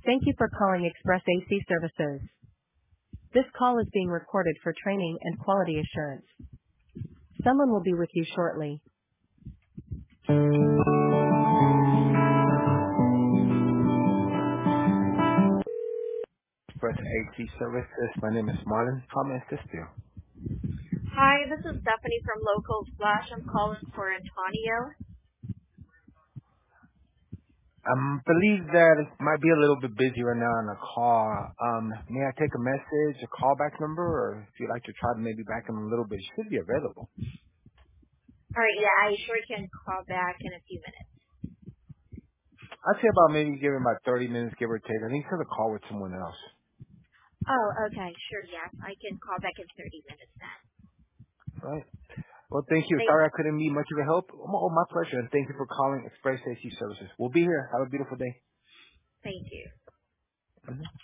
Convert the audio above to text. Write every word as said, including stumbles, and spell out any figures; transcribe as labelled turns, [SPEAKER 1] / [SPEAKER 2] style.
[SPEAKER 1] Thank you for calling Express A C Services. This call is being recorded for training and quality assurance. Someone will be with you shortly. Express A C Services. My name is Marlon. How may I assist you?
[SPEAKER 2] Hi, this is Stephanie from Local Flash. I'm calling for Antonio.
[SPEAKER 1] I believe that it might be a little bit busy right now on the call. Um, may I take a message, a callback number, or if you'd like to try to maybe back in a little bit, it should be available.
[SPEAKER 2] All right, yeah, I sure can call back in a few minutes.
[SPEAKER 1] I'd say about maybe give him about thirty minutes, give or take. I think he's on a call with someone else.
[SPEAKER 2] Oh, okay, sure, yeah. I can call back in thirty minutes then.
[SPEAKER 1] Right? Well, thank you.
[SPEAKER 2] Thank,
[SPEAKER 1] Sorry I couldn't be much of a help. Oh, my pleasure. And thank you for calling Express A C Services. We'll be here. Have a beautiful day.
[SPEAKER 2] thank you.
[SPEAKER 1] Mhm.